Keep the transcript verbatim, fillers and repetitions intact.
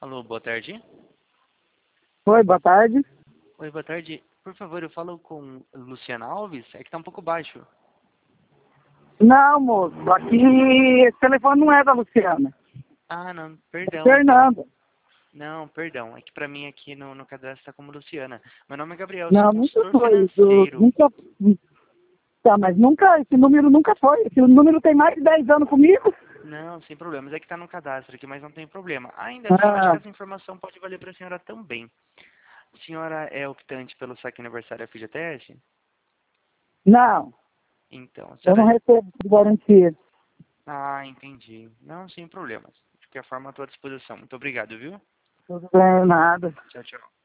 Alô, boa tarde. Oi, boa tarde. Oi, boa tarde. Por favor, eu falo com Luciana Alves? É que tá um pouco baixo. Não, moço, aqui esse telefone não é da Luciana. Ah, não, É perdão, então. Fernanda. Não, perdão. É que pra mim aqui no, no cadastro tá como Luciana. Meu nome é Gabriel, eu sou Não, nunca consultor foi. isso, financeiro. Nunca. Tá, mas nunca, esse número nunca foi. Esse número tem mais de dez anos comigo. Não, sem problemas. É que tá no cadastro aqui, mas não tem problema. Ainda assim, eu acho que Ah, essa informação pode valer pra senhora também. A senhora é optante pelo saque aniversário F G T S? não, Então, a eu não senhora... recebo de garantia. Ah, entendi. Não, sem problemas. De qualquer forma, estou à disposição. Muito obrigado, viu? Tudo bem, nada. Tchau, tchau.